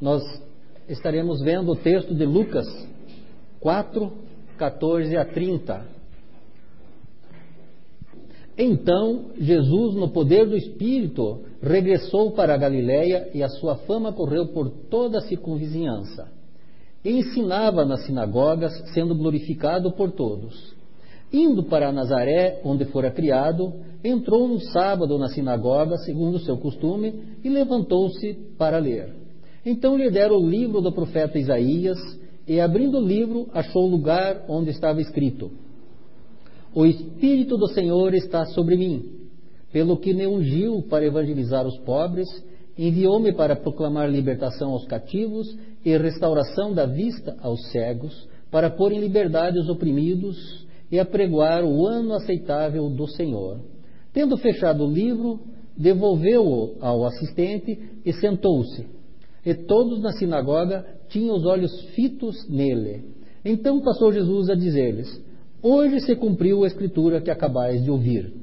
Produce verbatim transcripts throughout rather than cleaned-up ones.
nós estaremos vendo o texto de Lucas quatro, quatorze a trinta. Então, Jesus, no poder do Espírito, regressou para a Galiléia e a sua fama correu por toda a circunvizinhança. Ensinava nas sinagogas, sendo glorificado por todos. Indo para Nazaré, onde fora criado, entrou no sábado na sinagoga, segundo o seu costume, e levantou-se para ler. Então lhe deram o livro do profeta Isaías, e abrindo o livro, achou o lugar onde estava escrito: O Espírito do Senhor está sobre mim, pelo que me ungiu para evangelizar os pobres, enviou-me para proclamar libertação aos cativos e restauração da vista aos cegos, para pôr em liberdade os oprimidos e apregoar o ano aceitável do Senhor. Tendo fechado o livro, devolveu-o ao assistente e sentou-se. E todos na sinagoga tinham os olhos fitos nele. Então passou Jesus a dizer-lhes: Hoje se cumpriu a escritura que acabais de ouvir.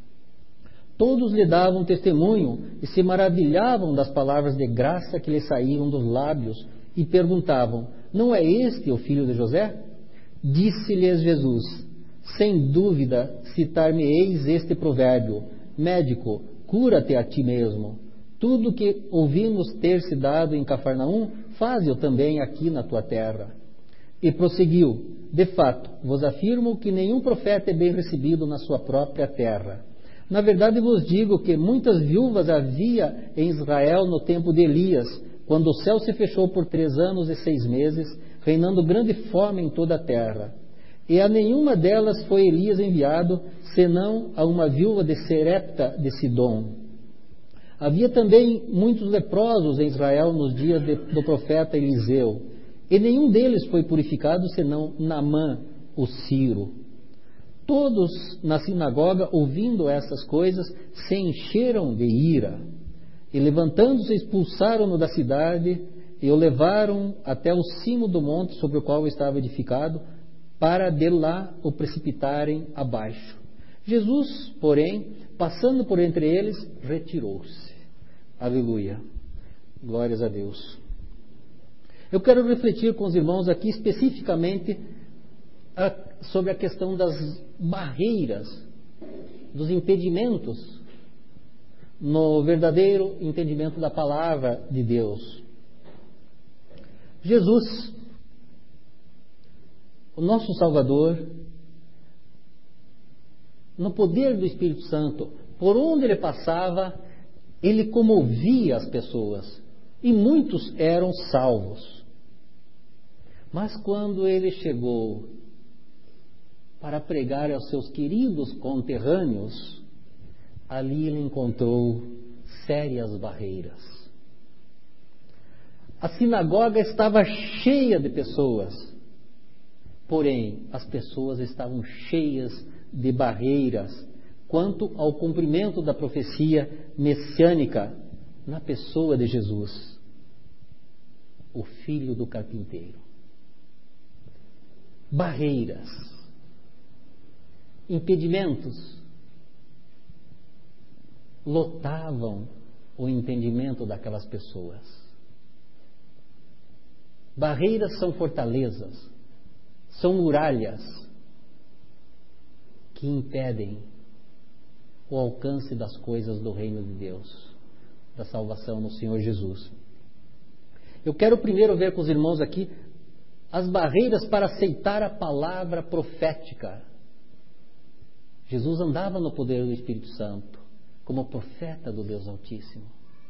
Todos lhe davam testemunho e se maravilhavam das palavras de graça que lhe saíram dos lábios e perguntavam: Não é este o filho de José? Disse-lhes Jesus: Sem dúvida citar-me-eis este provérbio: Médico, cura-te a ti mesmo. Tudo que ouvimos ter se dado em Cafarnaum, faze-o também aqui na tua terra. E prosseguiu: De fato, vos afirmo que nenhum profeta é bem recebido na sua própria terra. Na verdade vos digo que muitas viúvas havia em Israel no tempo de Elias, quando o céu se fechou por três anos e seis meses, reinando grande fome em toda a terra. E a nenhuma delas foi Elias enviado, senão a uma viúva de Serepta de Sidom. Havia também muitos leprosos em Israel nos dias de, do profeta Eliseu, e nenhum deles foi purificado, senão Naamã, o sírio. Todos na sinagoga, ouvindo essas coisas, se encheram de ira, e levantando-se, expulsaram-no da cidade, e o levaram até o cimo do monte sobre o qual estava edificado, para de lá o precipitarem abaixo. Jesus, porém, passando por entre eles, retirou-se. Aleluia. Glórias a Deus. Eu quero refletir com os irmãos aqui especificamente a, sobre a questão das barreiras, dos impedimentos no verdadeiro entendimento da palavra de Deus. Jesus, o nosso Salvador, no poder do Espírito Santo, por onde ele passava, ele comovia as pessoas e muitos eram salvos. Mas quando ele chegou para pregar aos seus queridos conterrâneos, ali ele encontrou sérias barreiras. A sinagoga estava cheia de pessoas, porém as pessoas estavam cheias de barreiras quanto ao cumprimento da profecia messiânica na pessoa de Jesus, o filho do carpinteiro. Barreiras, impedimentos, lotavam o entendimento daquelas pessoas. Barreiras são fortalezas, são muralhas que impedem o alcance das coisas do reino de Deus, da salvação no Senhor Jesus. Eu quero primeiro ver com os irmãos aqui as barreiras para aceitar a palavra profética. Jesus andava no poder do Espírito Santo, como profeta do Deus Altíssimo,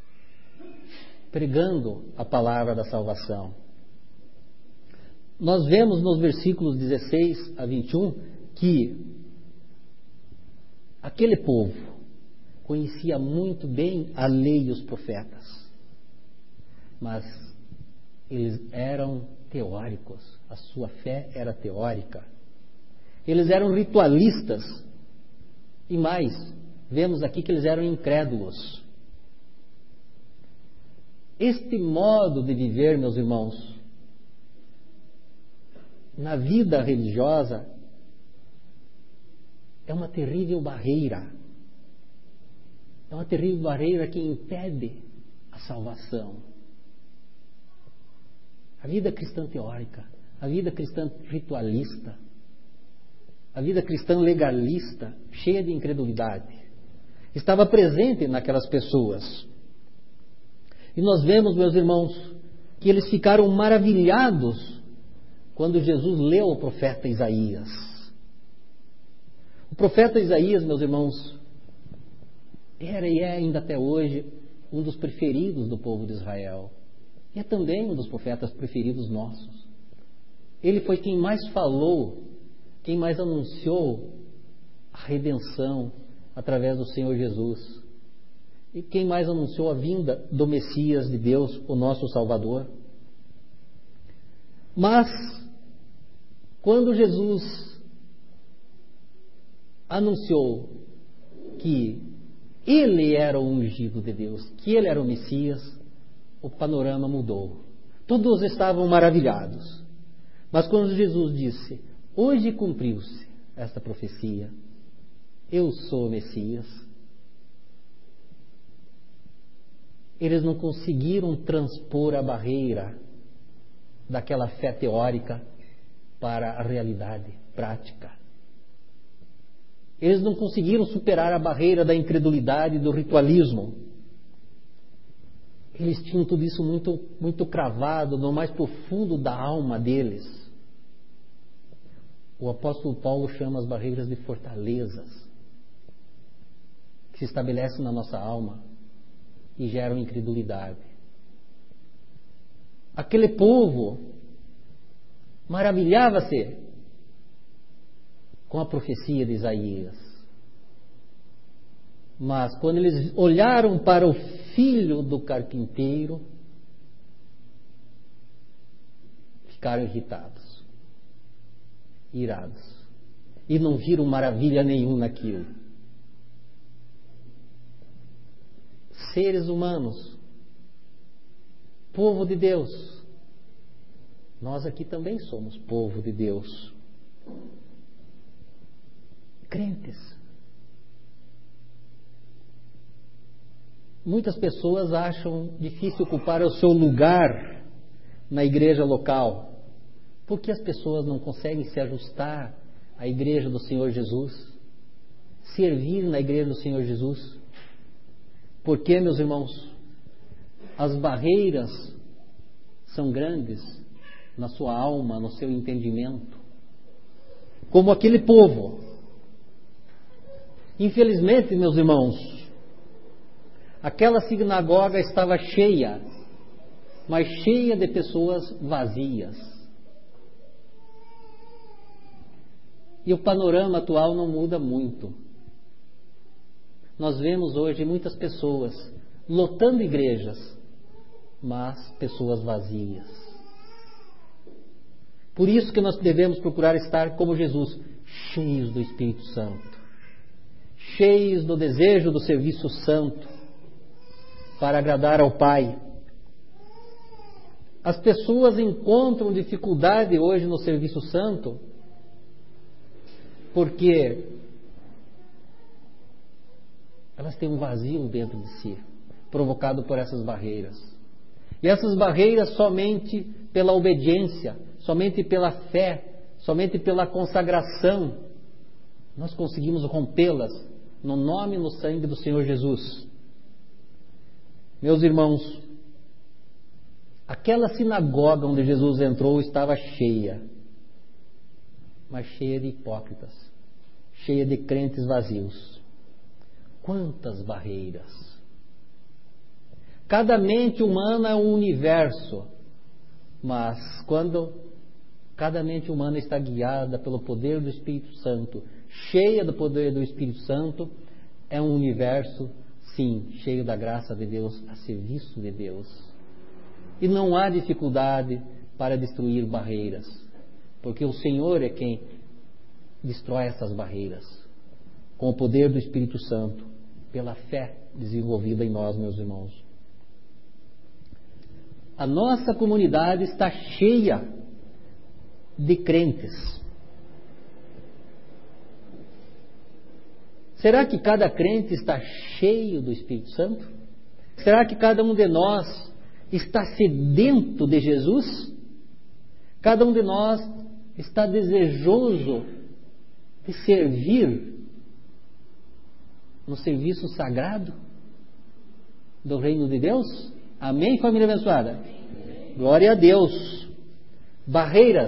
pregando a palavra da salvação. Nós vemos nos versículos dezesseis a vinte e um que aquele povo conhecia muito bem a lei e os profetas, mas eles eram teóricos, a sua fé era teórica. Eles eram ritualistas e mais, vemos aqui que eles eram incrédulos. Este modo de viver, meus irmãos, na vida religiosa, é uma terrível barreira. É uma terrível barreira que impede a salvação. A vida cristã teórica, a vida cristã ritualista, a vida cristã legalista, cheia de incredulidade, estava presente naquelas pessoas. E nós vemos, meus irmãos, que eles ficaram maravilhados quando Jesus leu o profeta Isaías. O profeta Isaías, meus irmãos, era e é ainda até hoje um dos preferidos do povo de Israel. E é também um dos profetas preferidos nossos. Ele foi quem mais falou, quem mais anunciou a redenção através do Senhor Jesus. E quem mais anunciou a vinda do Messias de Deus, o nosso Salvador. Mas, quando Jesus anunciou que Ele era o ungido de Deus, que Ele era o Messias, o panorama mudou. Todos estavam maravilhados. Mas quando Jesus disse, hoje cumpriu-se esta profecia, eu sou o Messias, eles não conseguiram transpor a barreira daquela fé teórica para a realidade prática. Eles não conseguiram superar a barreira da incredulidade e do ritualismo. Eles tinham tudo isso muito, muito cravado no mais profundo da alma deles. O apóstolo Paulo chama as barreiras de fortalezas que se estabelecem na nossa alma e geram incredulidade. Aquele povo maravilhava-se com a profecia de Isaías. Mas quando eles olharam para o filho do carpinteiro, ficaram irritados, irados, e não viram maravilha nenhuma naquilo. Seres humanos, povo de Deus, nós aqui também somos povo de Deus, crentes. Muitas pessoas acham difícil ocupar o seu lugar na igreja local, porque as pessoas não conseguem se ajustar à igreja do Senhor Jesus, servir na igreja do Senhor Jesus. Porque, meus irmãos, as barreiras são grandes na sua alma, no seu entendimento, como aquele povo. Infelizmente, meus irmãos, aquela sinagoga estava cheia, mas cheia de pessoas vazias. E o panorama atual não muda muito. Nós vemos hoje muitas pessoas lotando igrejas, mas pessoas vazias. Por isso que nós devemos procurar estar como Jesus, cheios do Espírito Santo, cheios do desejo do serviço santo, para agradar ao Pai. As pessoas encontram dificuldade hoje no serviço santo, porque elas têm um vazio dentro de si, provocado por essas barreiras. E essas barreiras somente pela obediência, somente pela fé, somente pela consagração, nós conseguimos rompê-las no nome e no sangue do Senhor Jesus. Meus irmãos, aquela sinagoga onde Jesus entrou estava cheia, mas cheia de hipócritas, cheia de crentes vazios. Quantas barreiras! Cada mente humana é um universo, mas quando cada mente humana está guiada pelo poder do Espírito Santo, cheia do poder do Espírito Santo, é um universo, sim, cheio da graça de Deus, a serviço de Deus. E não há dificuldade para destruir barreiras, porque o Senhor é quem destrói essas barreiras, com o poder do Espírito Santo, pela fé desenvolvida em nós, meus irmãos. A nossa comunidade está cheia de crentes. Será que cada crente está cheio do Espírito Santo? Será que cada um de nós está sedento de Jesus? Cada um de nós está desejoso de servir no serviço sagrado do reino de Deus? Amém, família abençoada? Amém. Glória a Deus. Barreiras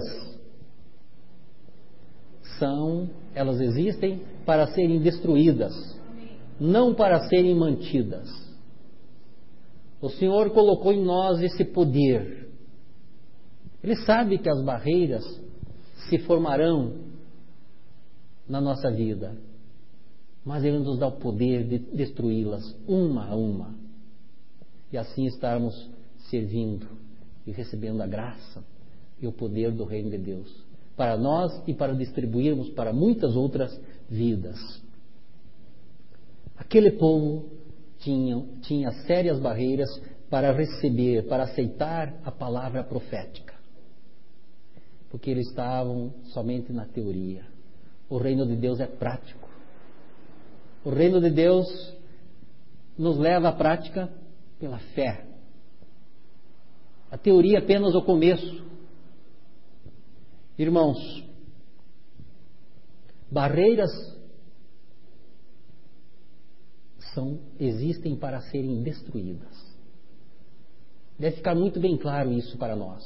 são, elas existem para serem destruídas, não para serem mantidas. O Senhor colocou em nós esse poder. Ele sabe que as barreiras se formarão na nossa vida, mas Ele nos dá o poder de destruí-las uma a uma, e assim estarmos servindo e recebendo a graça e o poder do reino de Deus para nós e para distribuirmos para muitas outras vidas. Aquele povo tinha, tinha sérias barreiras para receber, para aceitar a palavra profética, porque eles estavam somente na teoria. O reino de Deus é prático. O reino de Deus nos leva à prática pela fé. A teoria é apenas o começo. Irmãos, barreiras são, existem para serem destruídas. Deve ficar muito bem claro isso para nós.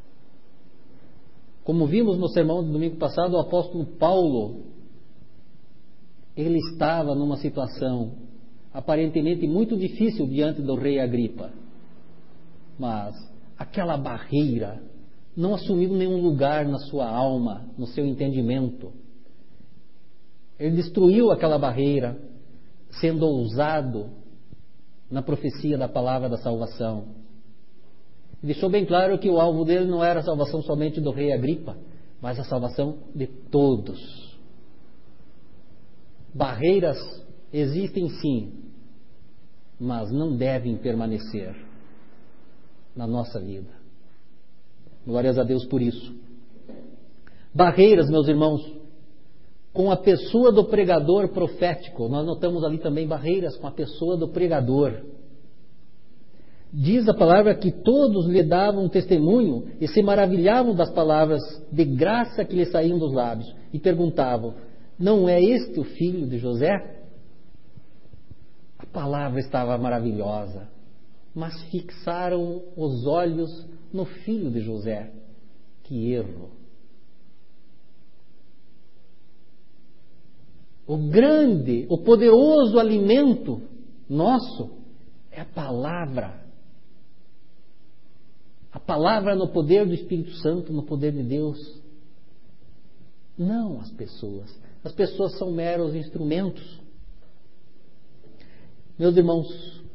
Como vimos no sermão do domingo passado, o apóstolo Paulo, ele estava numa situação aparentemente muito difícil diante do rei Agripa, mas aquela barreira não assumiu nenhum lugar na sua alma, no seu entendimento. Ele destruiu aquela barreira, sendo ousado na profecia da palavra da salvação. Deixou bem claro que o alvo dele não era a salvação somente do rei Agripa, mas a salvação de todos. Barreiras existem sim, mas não devem permanecer na nossa vida. Glórias a Deus por isso. Barreiras, meus irmãos, com a pessoa do pregador profético. Nós notamos ali também barreiras com a pessoa do pregador. Diz a palavra que todos lhe davam testemunho e se maravilhavam das palavras de graça que lhe saíam dos lábios e perguntavam: não é este o filho de José? A palavra estava maravilhosa, mas fixaram os olhos no filho de José. Que erro! O grande, o poderoso alimento nosso é a palavra. A palavra no poder do Espírito Santo, no poder de Deus. Não as pessoas. As pessoas são meros instrumentos. Meus irmãos,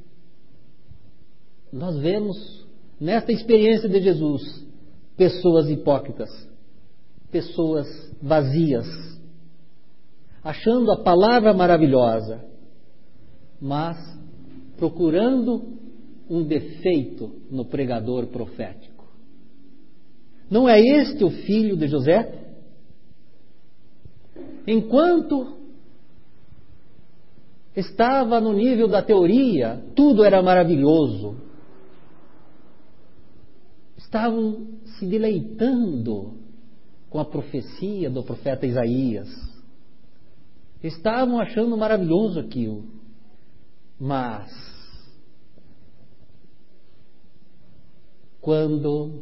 nós vemos nesta experiência de Jesus pessoas hipócritas, pessoas vazias, achando a palavra maravilhosa, mas procurando um defeito no pregador profético. Não é este o filho de José? Enquanto estava no nível da teoria, tudo era maravilhoso. Estavam se deleitando com a profecia do profeta Isaías. Estavam achando maravilhoso aquilo. Mas, quando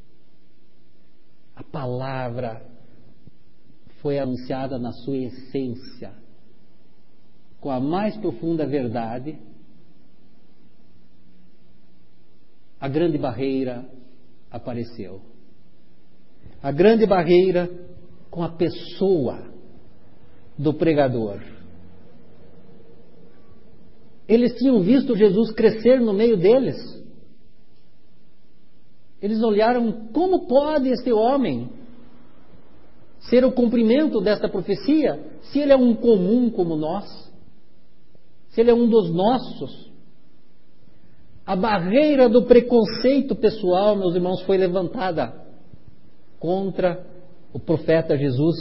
a palavra foi anunciada na sua essência, com a mais profunda verdade, a grande barreira apareceu. A grande barreira com a pessoa do pregador. Eles tinham visto Jesus crescer no meio deles. Eles olharam: como pode este homem ser o cumprimento desta profecia, se ele é um comum como nós, se ele é um dos nossos? A barreira do preconceito pessoal, meus irmãos, foi levantada contra o profeta Jesus.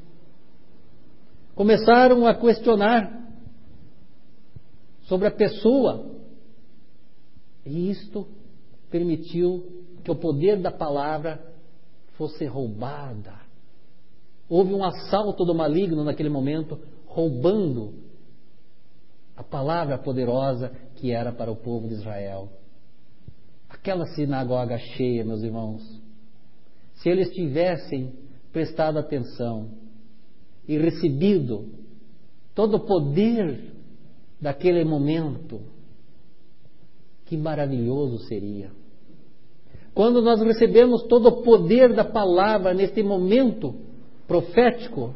Começaram a questionar sobre a pessoa, e isto permitiu que o poder da palavra fosse roubada. Houve um assalto do maligno naquele momento, roubando a palavra poderosa que era para o povo de Israel. Aquela sinagoga cheia, meus irmãos, se eles tivessem prestado atenção e recebido todo o poder daquele momento, que maravilhoso seria. Quando nós recebemos todo o poder da palavra neste momento profético,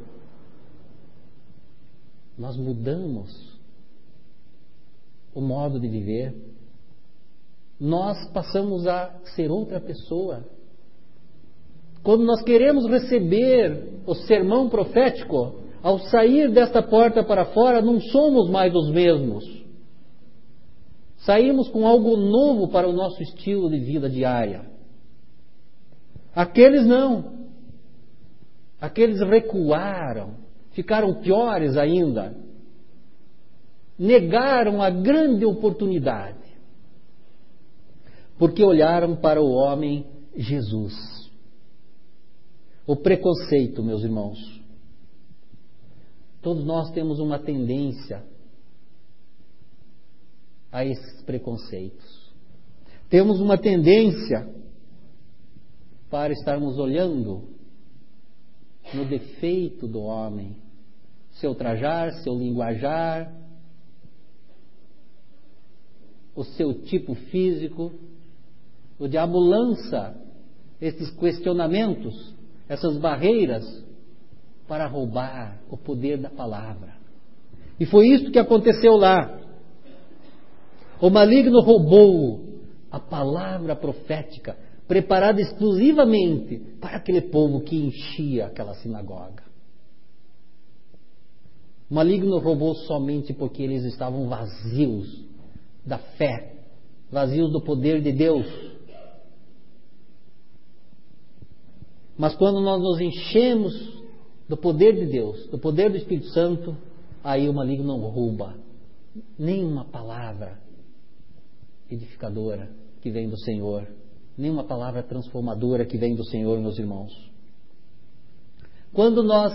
nós mudamos o modo de viver. Nós passamos a ser outra pessoa. Quando nós queremos receber o sermão profético, ao sair desta porta para fora, não somos mais os mesmos. Saímos com algo novo para o nosso estilo de vida diária. Aqueles não. Aqueles recuaram, ficaram piores ainda. Negaram a grande oportunidade, porque olharam para o homem Jesus. O preconceito, meus irmãos. Todos nós temos uma tendência a esses preconceitos. Temos uma tendência para estarmos olhando no defeito do homem, seu trajar, seu linguajar, o seu tipo físico. O diabo lança esses questionamentos, essas barreiras, para roubar o poder da palavra. E foi isso que aconteceu lá. O maligno roubou a palavra profética, preparada exclusivamente para aquele povo que enchia aquela sinagoga. O maligno roubou somente porque eles estavam vazios da fé, vazios do poder de Deus. Mas quando nós nos enchemos do poder de Deus, do poder do Espírito Santo, aí o maligno não rouba nenhuma palavra edificadora que vem do Senhor, nenhuma palavra transformadora que vem do Senhor, meus irmãos. Quando nós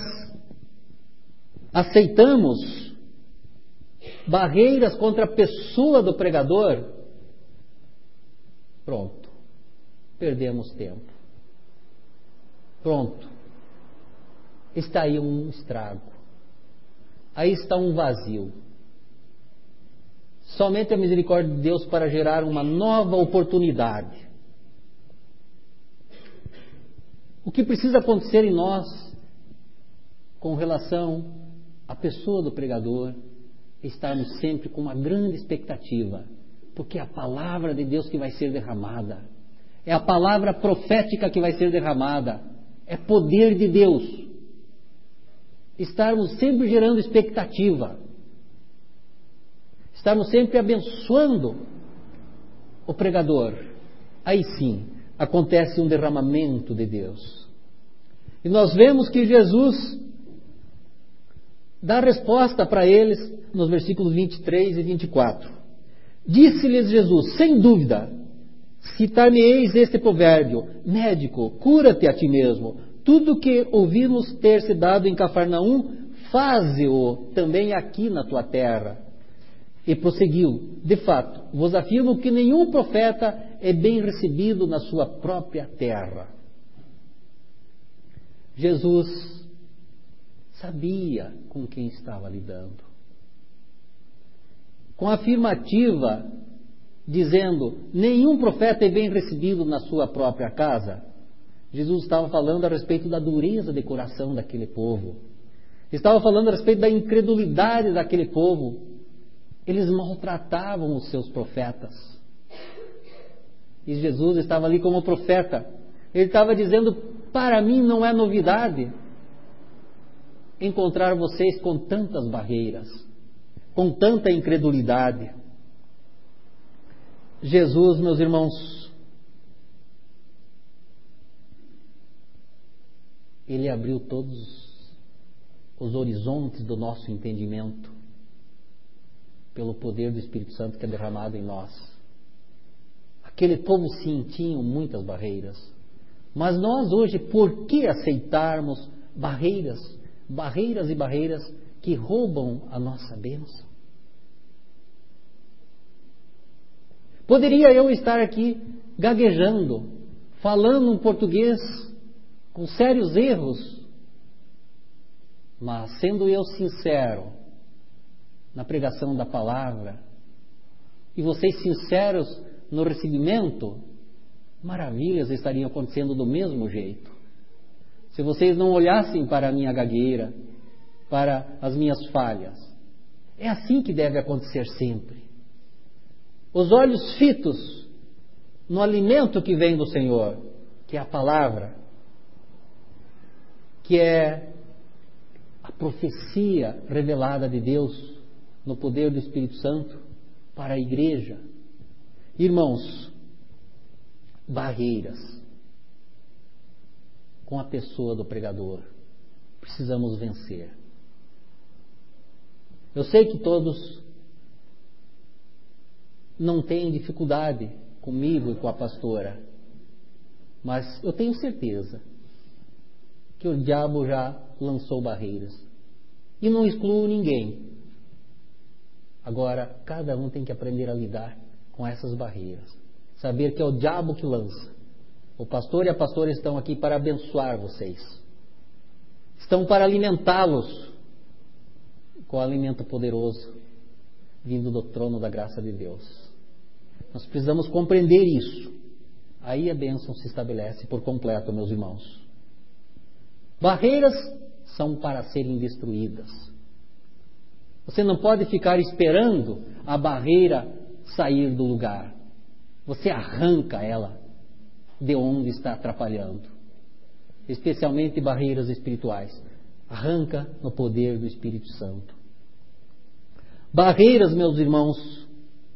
aceitamos barreiras contra a pessoa do pregador, pronto, perdemos tempo. Pronto, está aí um estrago, aí está um vazio. Somente a misericórdia de Deus para gerar uma nova oportunidade. O que precisa acontecer em nós com relação à pessoa do pregador é estarmos sempre com uma grande expectativa, porque é a palavra de Deus que vai ser derramada, é a palavra profética que vai ser derramada, é poder de Deus. Estarmos sempre gerando expectativa, estarmos sempre abençoando o pregador, aí sim acontece um derramamento de Deus. E nós vemos que Jesus dá resposta para eles nos versículos vinte e três e vinte e quatro. Disse-lhes Jesus, sem dúvida, citar-me-eis este provérbio: médico, cura-te a ti mesmo. Tudo que ouvimos ter se dado em Cafarnaum, faze-o também aqui na tua terra. E prosseguiu, de fato, vos afirmo que nenhum profeta é bem recebido na sua própria terra. Jesus sabia com quem estava lidando. Com a afirmativa, dizendo, nenhum profeta é bem recebido na sua própria casa, Jesus estava falando a respeito da dureza de coração daquele povo. Estava falando a respeito da incredulidade daquele povo. Eles maltratavam os seus profetas. E Jesus estava ali como profeta. Ele estava dizendo, para mim não é novidade encontrar vocês com tantas barreiras, com tanta incredulidade. Jesus, meus irmãos, Ele abriu todos os horizontes do nosso entendimento pelo poder do Espírito Santo que é derramado em nós. Aquele povo sim tinha muitas barreiras, Mas nós hoje, por que aceitarmos barreiras, barreiras e barreiras que roubam a nossa bênção? Poderia eu estar aqui gaguejando, falando um português com sérios erros, mas sendo eu sincero na pregação da palavra, e vocês sinceros no recebimento, maravilhas estariam acontecendo do mesmo jeito. Se vocês não olhassem para a minha gagueira, para as minhas falhas. É assim que deve acontecer sempre. Os olhos fitos no alimento que vem do Senhor, que é a palavra, que é a profecia revelada de Deus no poder do Espírito Santo para a igreja. Irmãos, barreiras com a pessoa do pregador precisamos vencer. Eu sei que todos não têm dificuldade comigo e com a pastora, mas eu tenho certeza que o diabo já lançou barreiras e não excluo ninguém. Agora, cada um tem que aprender a lidar com essas barreiras, saber que é o diabo que lança. O pastor e a pastora estão aqui para abençoar vocês, estão para alimentá-los com o alimento poderoso vindo do trono da graça de Deus. Nós precisamos compreender isso. Aí a bênção se estabelece por completo, meus irmãos. Barreiras são para serem destruídas. Você não pode ficar esperando a barreira sair do lugar. Você arranca ela de onde está atrapalhando. Especialmente barreiras espirituais. Arranca no poder do Espírito Santo. Barreiras, meus irmãos,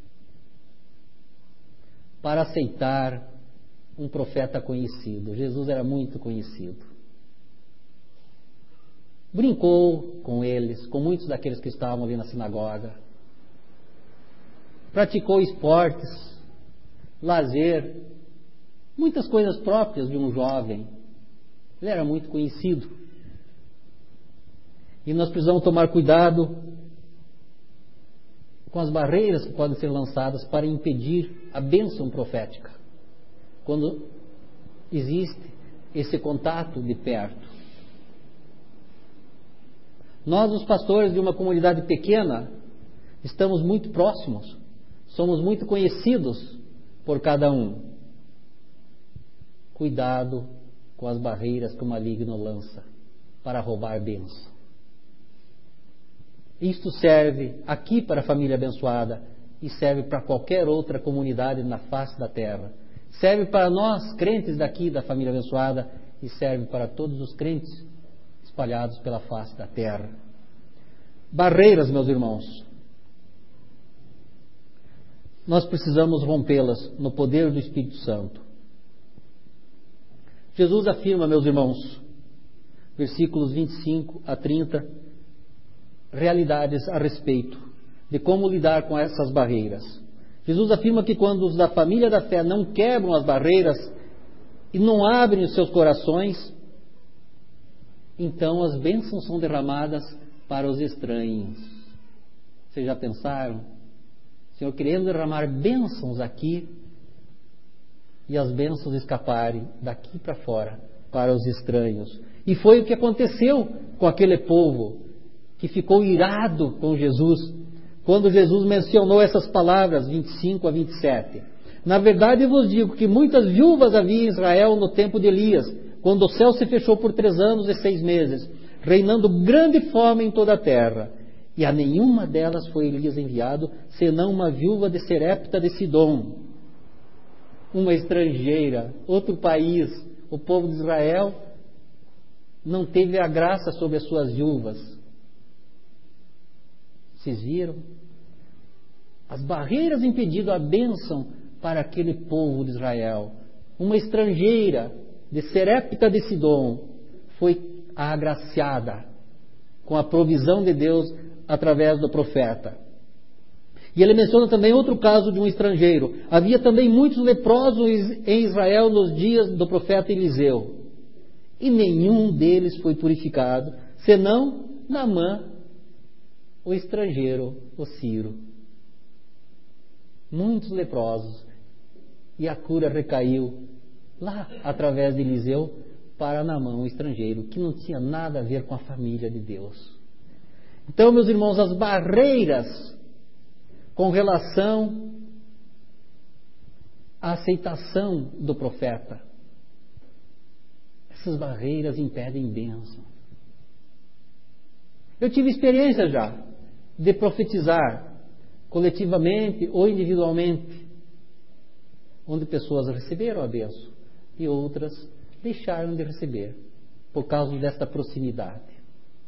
para aceitar um profeta conhecido. Jesus era muito conhecido. Brincou com eles, com muitos daqueles que estavam ali na sinagoga. Praticou esportes, lazer, muitas coisas próprias de um jovem. Ele era muito conhecido. E nós precisamos tomar cuidado com as barreiras que podem ser lançadas para impedir a bênção profética, quando existe esse contato de perto. Nós, os pastores de uma comunidade pequena, estamos muito próximos, somos muito conhecidos por cada um. Cuidado com as barreiras que o maligno lança para roubar bênção. Isto serve aqui para a família abençoada e serve para qualquer outra comunidade na face da terra. Serve para nós, crentes daqui da família abençoada, e serve para todos os crentes espalhados pela face da terra. Barreiras, meus irmãos, nós precisamos rompê-las no poder do Espírito Santo. Jesus afirma, meus irmãos, versículos vinte e cinco a trinta, realidades a respeito de como lidar com essas barreiras. Jesus afirma que quando os da família da fé não quebram as barreiras e não abrem os seus corações, então as bênçãos são derramadas para os estranhos. Vocês já pensaram? O Senhor querendo derramar bênçãos aqui e as bênçãos escaparem daqui para fora para os estranhos. E foi o que aconteceu com aquele povo que ficou irado com Jesus, quando Jesus mencionou essas palavras, vinte e cinco a vinte e sete. Na verdade, eu vos digo que muitas viúvas havia em Israel no tempo de Elias, quando o céu se fechou por três anos e seis meses, reinando grande fome em toda a terra. E a nenhuma delas foi Elias enviado, senão uma viúva de Serepta de Sidom, uma estrangeira, outro país. O povo de Israel não teve a graça sobre as suas viúvas. Vocês viram? As barreiras impedindo a bênção para aquele povo de Israel. Uma estrangeira de Serepta de Sidom foi agraciada com a provisão de Deus através do profeta. E ele menciona também outro caso de um estrangeiro. Havia também muitos leprosos em Israel nos dias do profeta Eliseu. E nenhum deles foi purificado, senão Naamã, o estrangeiro, o Ciro. Muitos leprosos. E a cura recaiu lá, através de Eliseu, para Naamã, o estrangeiro, que não tinha nada a ver com a família de Deus. Então, meus irmãos, as barreiras com relação à aceitação do profeta, essas barreiras impedem bênção. Eu tive experiência já de profetizar coletivamente ou individualmente, onde pessoas receberam a bênção e outras deixaram de receber por causa desta proximidade.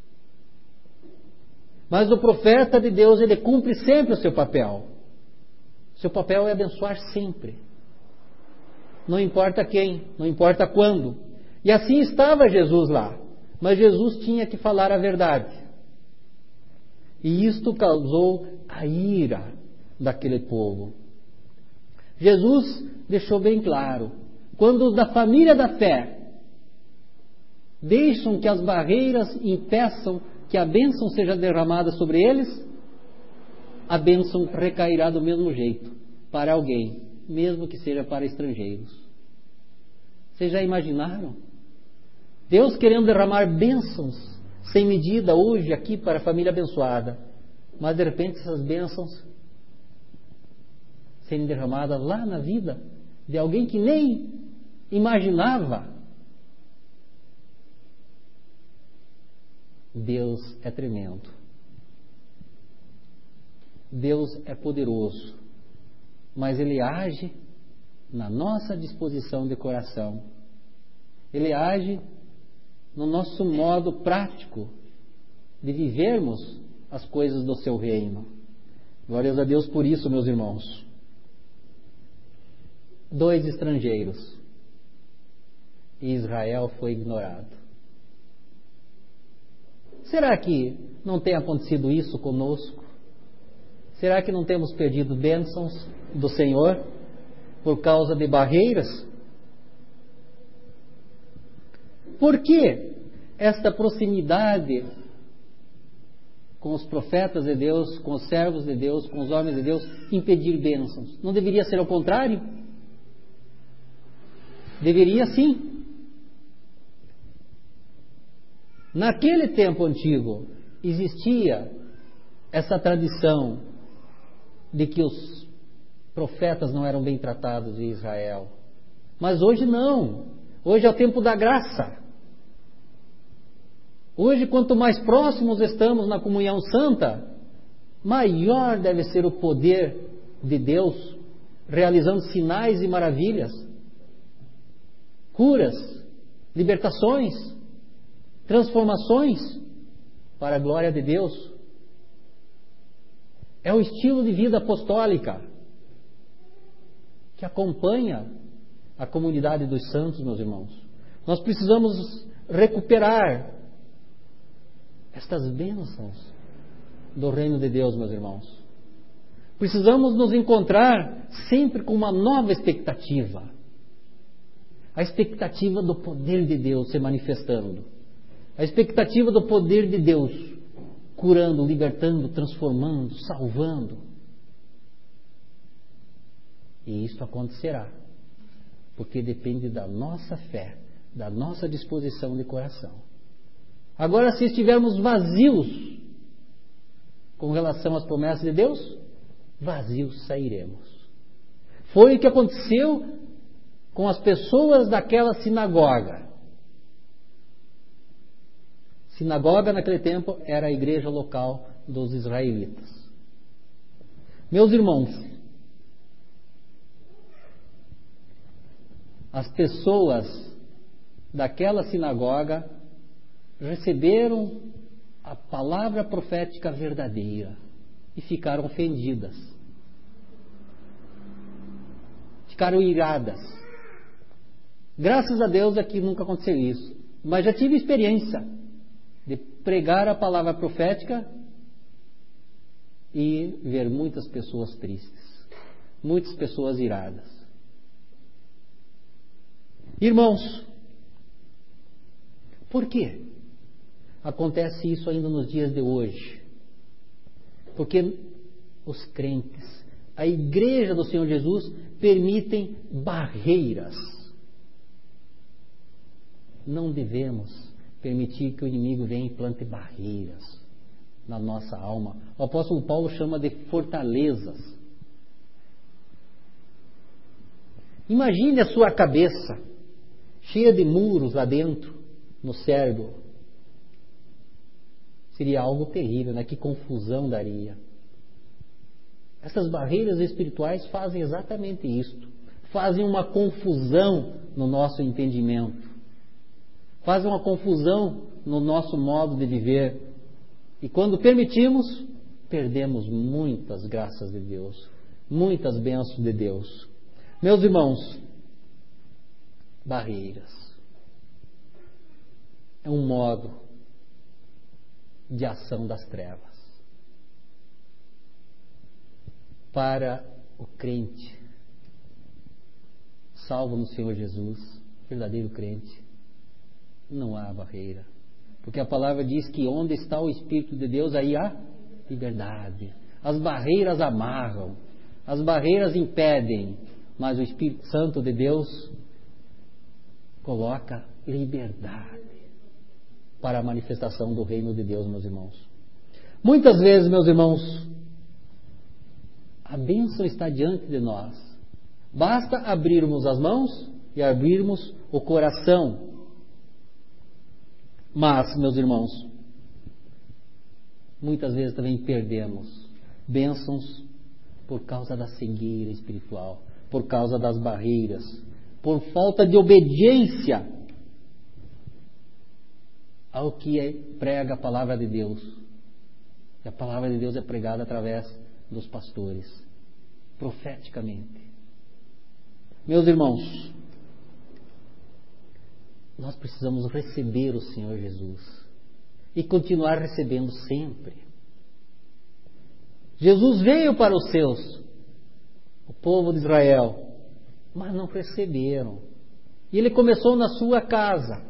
Mas o profeta de Deus, ele cumpre sempre o seu papel. Seu papel é abençoar sempre. Não importa quem, não importa quando. E assim estava Jesus lá. Mas Jesus tinha que falar a verdade. E isto causou a ira daquele povo. Jesus deixou bem claro, quando os da família da fé deixam que as barreiras impeçam que a bênção seja derramada sobre eles, a bênção recairá do mesmo jeito para alguém, mesmo que seja para estrangeiros. Vocês já imaginaram? Deus querendo derramar bênçãos sem medida hoje aqui para a família abençoada, mas de repente essas bênçãos serem derramadas lá na vida de alguém que nem imaginava. Deus é tremendo. Deus é poderoso, mas Ele age na nossa disposição de coração. Ele age no nosso modo prático de vivermos as coisas do seu reino. Glórias a Deus por isso, meus irmãos. Dois estrangeiros e Israel foi ignorado. Será que não tem acontecido isso conosco? Será que não temos perdido bênçãos do Senhor por causa de barreiras? Por que esta proximidade com os profetas de Deus, com os servos de Deus, com os homens de Deus, impedir bênçãos? Não deveria ser ao contrário? Deveria sim. Naquele tempo antigo, existia essa tradição de que os profetas não eram bem tratados em Israel. Mas hoje não. Hoje é o tempo da graça. Hoje, quanto mais próximos estamos na comunhão santa, maior deve ser o poder de Deus, realizando sinais e maravilhas, curas, libertações, transformações para a glória de Deus. É o estilo de vida apostólica que acompanha a comunidade dos santos, meus irmãos. Nós precisamos recuperar estas bênçãos do reino de Deus, meus irmãos. Precisamos nos encontrar sempre com uma nova expectativa. A expectativa do poder de Deus se manifestando. A expectativa do poder de Deus curando, libertando, transformando, salvando. E isso acontecerá, porque depende da nossa fé, da nossa disposição de coração. Agora, se estivermos vazios com relação às promessas de Deus, vazios sairemos. Foi o que aconteceu com as pessoas daquela sinagoga. Sinagoga naquele tempo era a igreja local dos israelitas. Meus irmãos, as pessoas daquela sinagoga receberam a palavra profética verdadeira e ficaram ofendidas. Ficaram iradas. Graças a Deus aqui nunca aconteceu isso. Mas já tive experiência de pregar a palavra profética e ver muitas pessoas tristes, muitas pessoas iradas. Irmãos, por quê acontece isso ainda nos dias de hoje? Porque os crentes, a igreja do Senhor Jesus, permitem barreiras. Não devemos permitir que o inimigo venha e plante barreiras na nossa alma. O apóstolo Paulo chama de fortalezas. Imagine a sua cabeça cheia de muros lá dentro, no cérebro. Seria algo terrível, né? Que confusão daria. Essas barreiras espirituais fazem exatamente isto. Fazem uma confusão no nosso entendimento. Fazem uma confusão no nosso modo de viver. E quando permitimos, perdemos muitas graças de Deus, muitas bênçãos de Deus. Meus irmãos, barreiras é um modo de ação das trevas. Para o crente, salvo no Senhor Jesus, verdadeiro crente, não há barreira. Porque a palavra diz que onde está o Espírito de Deus, aí há liberdade. As barreiras amarram, as barreiras impedem, mas o Espírito Santo de Deus coloca liberdade para a manifestação do reino de Deus, meus irmãos. Muitas vezes, meus irmãos, a bênção está diante de nós. Basta abrirmos as mãos e abrirmos o coração. Mas, meus irmãos, muitas vezes também perdemos bênçãos por causa da cegueira espiritual, por causa das barreiras, por falta de obediência ao que é, prega a palavra de Deus. E a palavra de Deus é pregada através dos pastores, profeticamente. Meus irmãos, nós precisamos receber o Senhor Jesus e continuar recebendo sempre. Jesus veio para os seus, o povo de Israel, mas não receberam. E ele começou na sua casa,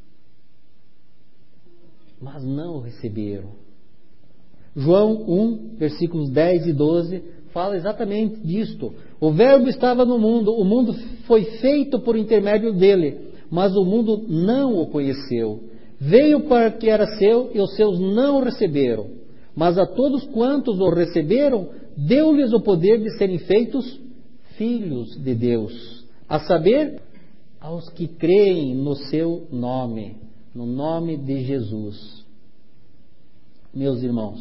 mas não o receberam. João um, versículos dez e doze, fala exatamente disto. O Verbo estava no mundo, o mundo foi feito por intermédio dele, mas o mundo não o conheceu. Veio para que era seu e os seus não o receberam. Mas a todos quantos o receberam, deu-lhes o poder de serem feitos filhos de Deus. A saber, aos que creem no seu nome, no nome de Jesus. Meus irmãos,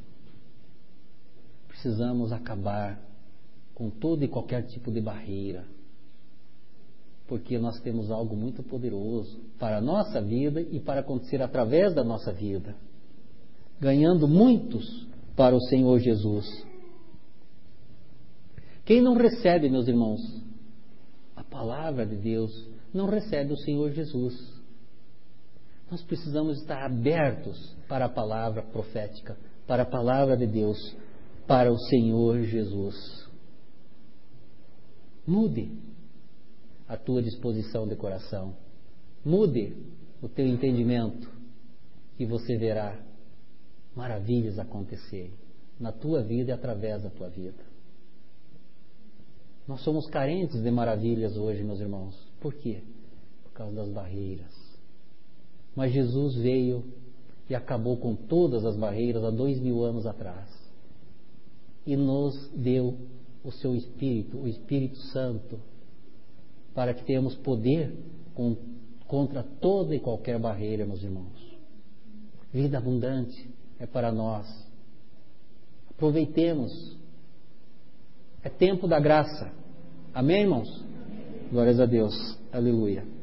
precisamos acabar com todo e qualquer tipo de barreira. Porque nós temos algo muito poderoso para a nossa vida e para acontecer através da nossa vida, ganhando muitos para o Senhor Jesus. Quem não recebe, meus irmãos, a palavra de Deus, não recebe o Senhor Jesus. Nós precisamos estar abertos para a palavra profética, para a palavra de Deus, para o Senhor Jesus. Mude a tua disposição de coração. Mude o teu entendimento e você verá maravilhas acontecerem na tua vida e através da tua vida. Nós somos carentes de maravilhas hoje, meus irmãos. Por quê? Por causa das barreiras. Mas Jesus veio e acabou com todas as barreiras há dois mil anos atrás. E nos deu o seu Espírito, o Espírito Santo, para que tenhamos poder com, contra toda e qualquer barreira, meus irmãos. Vida abundante é para nós. Aproveitemos. É tempo da graça. Amém, irmãos? Glórias a Deus. Aleluia.